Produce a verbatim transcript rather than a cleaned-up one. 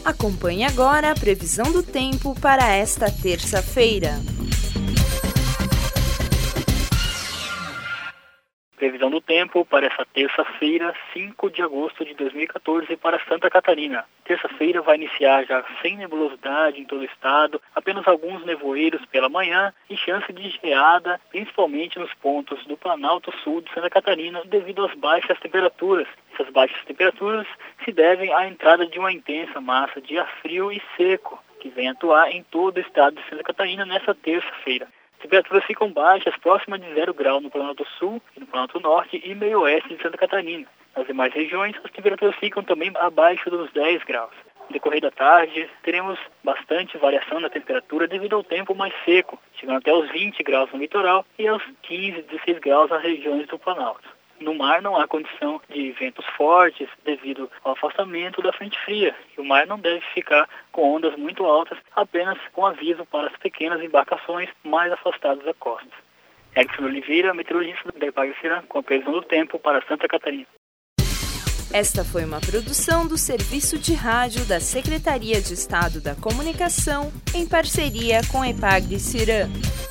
Acompanhe agora a previsão do tempo para esta terça-feira. Previsão do tempo para essa terça-feira, cinco de agosto de dois mil e quatorze, para Santa Catarina. Terça-feira vai iniciar já sem nebulosidade em todo o estado, apenas alguns nevoeiros pela manhã e chance de geada, principalmente nos pontos do Planalto Sul de Santa Catarina, devido às baixas temperaturas. Essas baixas temperaturas se devem à entrada de uma intensa massa de ar frio e seco, que vem atuar em todo o estado de Santa Catarina nessa terça-feira. As temperaturas ficam baixas, próximas de zero grau no Planalto Sul e no Planalto Norte e meio oeste de Santa Catarina. Nas demais regiões, as temperaturas ficam também abaixo dos dez graus. No decorrer da tarde, teremos bastante variação na temperatura devido ao tempo mais seco, chegando até os vinte graus no litoral e aos quinze, dezesseis graus nas regiões do Planalto. No mar não há condição de ventos fortes devido ao afastamento da frente fria. E o mar não deve ficar com ondas muito altas, apenas com aviso para as pequenas embarcações mais afastadas da costa. Edson Oliveira, meteorologista da Ipagre-Serã, com a previsão do tempo para Santa Catarina. Esta foi uma produção do Serviço de Rádio da Secretaria de Estado da Comunicação, em parceria com a Ipagre-Serã.